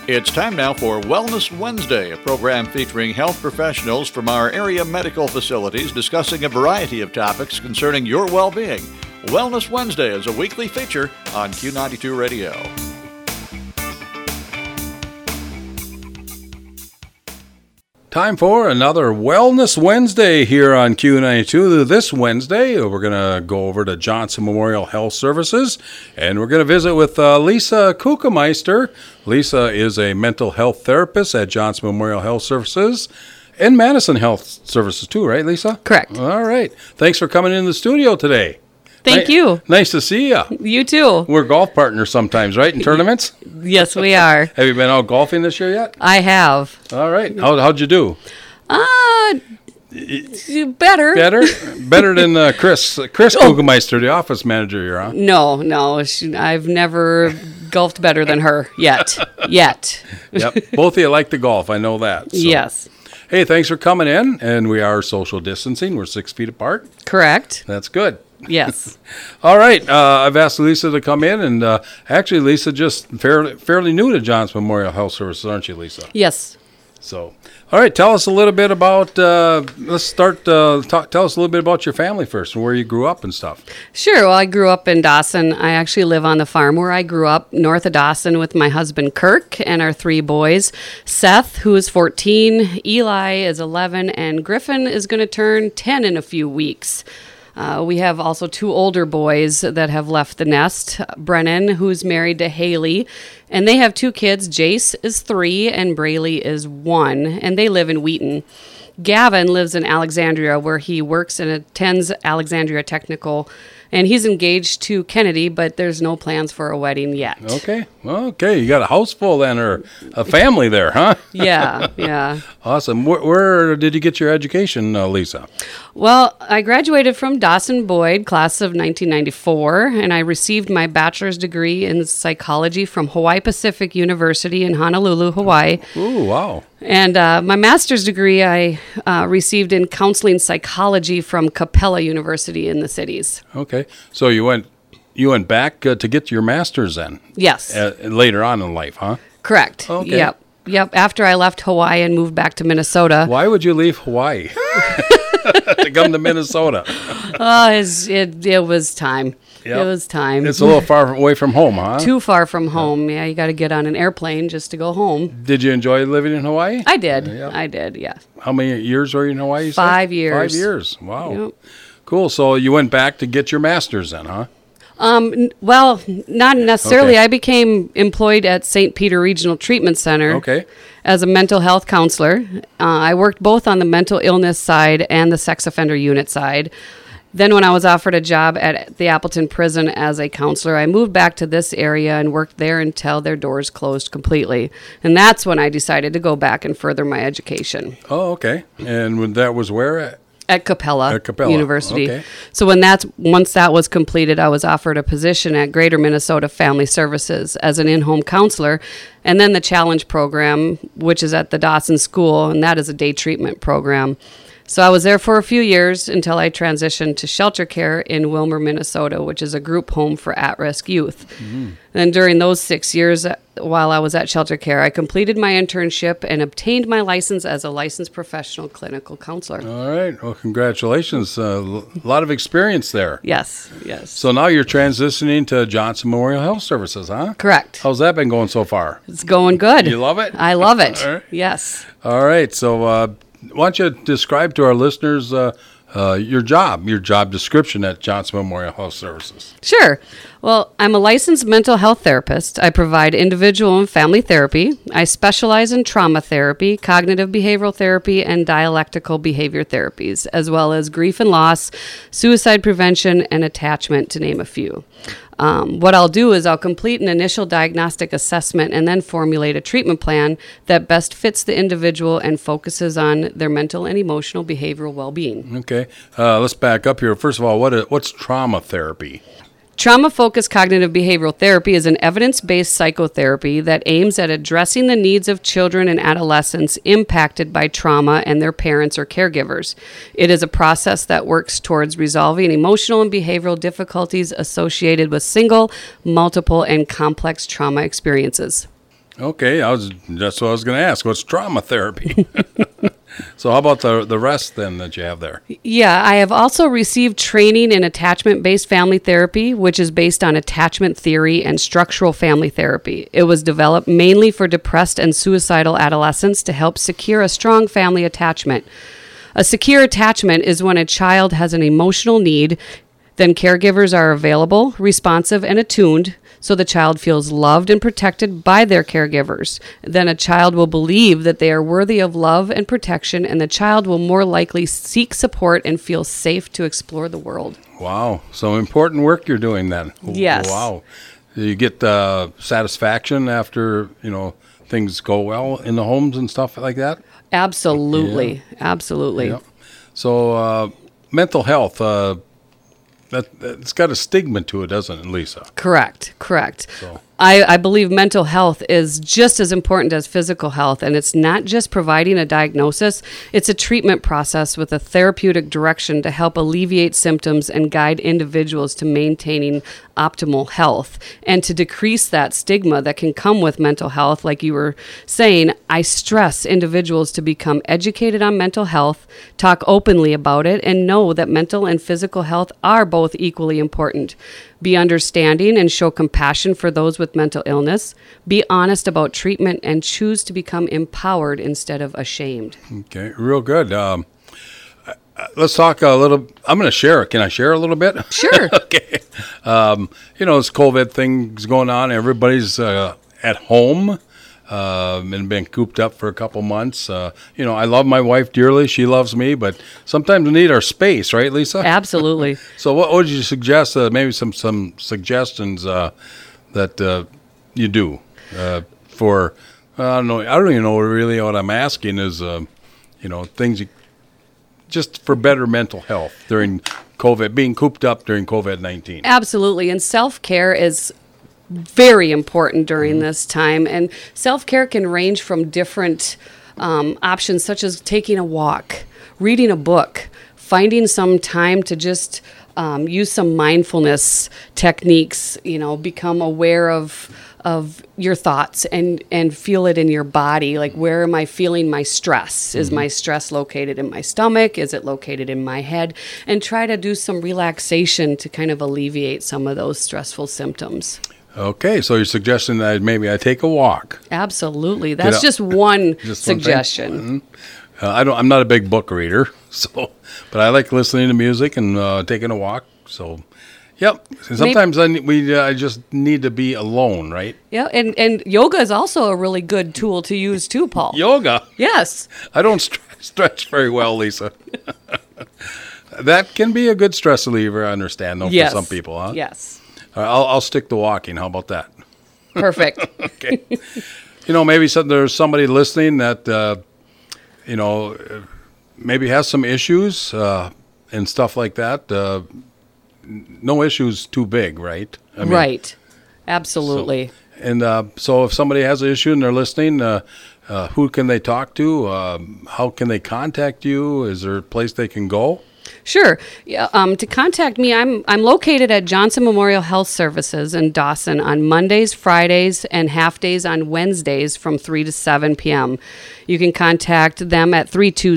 It's time now for Wellness Wednesday, a program featuring health professionals from our area medical facilities discussing a variety of topics concerning your well-being. Wellness Wednesday is a weekly feature on Q92 Radio. Time for another Wellness Wednesday here on Q92. This Wednesday, we're going to go over to Johnson Memorial Health Services, and we're going to visit with Lisa Kuchenmeister. Lisa is a mental health therapist at Johnson Memorial Health Services and Madison Health Services too, right, Lisa? Correct. All right. Thanks for coming in the studio today. Thank you. Nice to see you. You too. We're golf partners sometimes, right, in tournaments? Yes, we are. Have you been out golfing this year yet? I have. All right. How'd you do? Better. Better than Chris Kuchenmeister, the office manager here, huh? No. I've never golfed better than her yet. Yep. Both of you like the golf. I know that. So. Yes. Hey, thanks for coming in. And we are social distancing. We're 6 feet apart. Correct. That's good. Yes. All right. I've asked Lisa to come in. And actually, Lisa just fairly new to Johnson Memorial Health Services, aren't you, Lisa? Yes. So, all right. Tell us a little bit about, let's start, tell us a little bit about your family first and where you grew up and stuff. Sure. Well, I grew up in Dawson. I actually live on the farm where I grew up, north of Dawson, with my husband, Kirk, and our 3 boys. Seth, who is 14, Eli is 11, and Griffin is going to turn 10 in a few weeks. We have also 2 older boys that have left the nest. Brennan, who's married to Haley, and they have 2 kids. Jace is 3 and Braylee is 1, and they live in Wheaton. Gavin lives in Alexandria, where he works and attends Alexandria Technical, and he's engaged to Kennedy, but there's no plans for a wedding yet. Okay. You got a house full then, or a family there, huh? Yeah. Awesome. Where did you get your education, Lisa? Well, I graduated from Dawson Boyd, class of 1994, and I received my bachelor's degree in psychology from Hawaii Pacific University in Honolulu, Hawaii. Ooh, wow. And my master's degree I received in counseling psychology from Capella University in the cities. Okay. So you went back to get your master's then? Yes. Later on in life, huh? Correct. Okay. Yep. After I left Hawaii and moved back to Minnesota. Why would you leave Hawaii to come to Minnesota? It was time. Yep. It was time. It's a little far away from home, huh? Too far from home. Yeah, you got to get on an airplane just to go home. Did you enjoy living in Hawaii? I did. Yeah. How many years were you in Hawaii? 5 years. 5 years. Wow. Yep. Cool. So you went back to get your master's then, huh? Well, not necessarily. Okay. I became employed at St. Peter Regional Treatment Center as a mental health counselor. I worked both on the mental illness side and the sex offender unit side. Then when I was offered a job at the Appleton Prison as a counselor, I moved back to this area and worked there until their doors closed completely. And that's when I decided to go back and further my education. Oh, okay. And that was where? At Capella University. Okay. So once that was completed, I was offered a position at Greater Minnesota Family Services as an in-home counselor, and then the Challenge program, which is at the Dawson School, and that is a day treatment program. So I was there for a few years until I transitioned to shelter care in Wilmer, Minnesota, which is a group home for at-risk youth. Mm-hmm. And during those 6 years while I was at shelter care, I completed my internship and obtained my license as a licensed professional clinical counselor. All right. Well, congratulations. A lot of experience there. Yes. So now you're transitioning to Johnson Memorial Health Services, huh? Correct. How's that been going so far? It's going good. You love it? I love it. All right. Yes. All right. So why don't you describe to our listeners your job description at Johnson Memorial Health Services? Sure. Well, I'm a licensed mental health therapist. I provide individual and family therapy. I specialize in trauma therapy, cognitive behavioral therapy, and dialectical behavior therapies, as well as grief and loss, suicide prevention, and attachment, to name a few. What I'll do is I'll complete an initial diagnostic assessment and then formulate a treatment plan that best fits the individual and focuses on their mental and emotional behavioral well-being. Okay. Let's back up here. First of all, what's trauma therapy? Trauma-focused cognitive behavioral therapy is an evidence-based psychotherapy that aims at addressing the needs of children and adolescents impacted by trauma and their parents or caregivers. It is a process that works towards resolving emotional and behavioral difficulties associated with single, multiple, and complex trauma experiences. Okay, that's what I was going to ask. What's trauma therapy? So how about the rest then that you have there? Yeah, I have also received training in attachment-based family therapy, which is based on attachment theory and structural family therapy. It was developed mainly for depressed and suicidal adolescents to help secure a strong family attachment. A secure attachment is when a child has an emotional need, then caregivers are available, responsive, and attuned, so the child feels loved and protected by their caregivers. Then a child will believe that they are worthy of love and protection, and the child will more likely seek support and feel safe to explore the world. Wow. So important work you're doing then. Yes. Wow. Do you get satisfaction after, things go well in the homes and stuff like that? Absolutely. Yeah. Absolutely. Yeah. So mental health, it's got a stigma to it, doesn't it, Lisa? Correct. So. I believe mental health is just as important as physical health, and it's not just providing a diagnosis, it's a treatment process with a therapeutic direction to help alleviate symptoms and guide individuals to maintaining optimal health and to decrease that stigma that can come with mental health. Like you were saying, I stress individuals to become educated on mental health, talk openly about it, and know that mental and physical health are both equally important. Be understanding and show compassion for those with mental illness. Be honest about treatment and choose to become empowered instead of ashamed. Okay, real good. Let's talk a little. I'm going to share. Can I share a little bit? Sure. Okay. This COVID thing's going on. Everybody's at home and been cooped up for a couple months. I love my wife dearly. She loves me, but sometimes we need our space, right, Lisa? Absolutely. So what would you suggest, maybe some suggestions that you do for, I don't even know really what I'm asking is, things just for better mental health during COVID, being cooped up during COVID-19. Absolutely. And self-care is very important during this time. And self-care can range from different options, such as taking a walk, reading a book, finding some time to just use some mindfulness techniques, become aware of your thoughts and feel it in your body. Like, where am I feeling my stress? Is my stress located in my stomach? Is it located in my head? And try to do some relaxation to kind of alleviate some of those stressful symptoms. Okay, so you're suggesting that maybe I take a walk. Absolutely. That's just one just suggestion. I'm not a big book reader, but I like listening to music and taking a walk. So, yep. Sometimes I just need to be alone, right? Yeah, and yoga is also a really good tool to use too, Paul. Yoga? Yes. I don't stretch very well, Lisa. That can be a good stress reliever, I understand, though, Yes. for some people, huh? Yes. I'll stick to walking. How about that? Perfect. Okay. Maybe there's somebody listening that, maybe has some issues and stuff like that. No issues too big, right? Right. Absolutely. So if somebody has an issue and they're listening, who can they talk to? How can they contact you? Is there a place they can go? Sure. Yeah, to contact me, I'm located at Johnson Memorial Health Services in Dawson on Mondays, Fridays, and half days on Wednesdays from 3 to 7 p.m. You can contact them at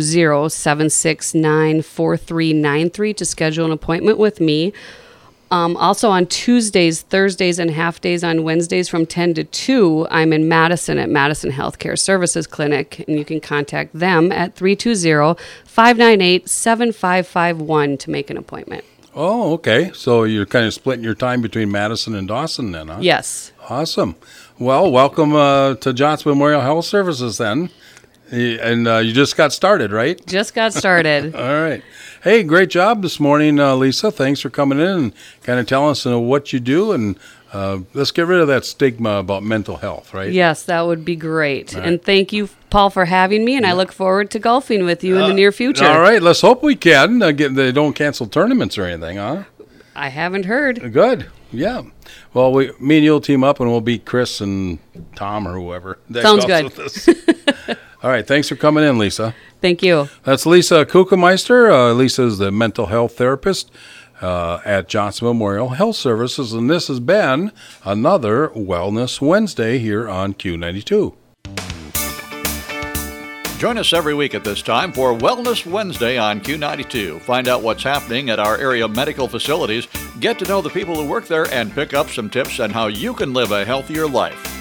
320-769-4393 to schedule an appointment with me. Also on Tuesdays, Thursdays, and half days on Wednesdays from 10 to 2, I'm in Madison at Madison Healthcare Services Clinic, and you can contact them at 320-598-7551 to make an appointment. Oh, okay. So you're kind of splitting your time between Madison and Dawson then, huh? Yes. Awesome. Well, welcome to Johnson Memorial Health Services then. And you just got started, right? Just got started. All right. Hey, great job this morning, Lisa. Thanks for coming in and kind of telling us what you do. And let's get rid of that stigma about mental health, right? Yes, that would be great. Right. And thank you, Paul, for having me. And I look forward to golfing with you in the near future. All right. Let's hope we can. They don't cancel tournaments or anything, huh? I haven't heard. Good. Yeah. Well, me and you'll team up and we'll beat Chris and Tom or whoever. Sounds good. With us. All right. Thanks for coming in, Lisa. Thank you. That's Lisa Kuchenmeister. Lisa is the mental health therapist at Johnson Memorial Health Services. And this has been another Wellness Wednesday here on Q92. Join us every week at this time for Wellness Wednesday on Q92. Find out what's happening at our area medical facilities, get to know the people who work there, and pick up some tips on how you can live a healthier life.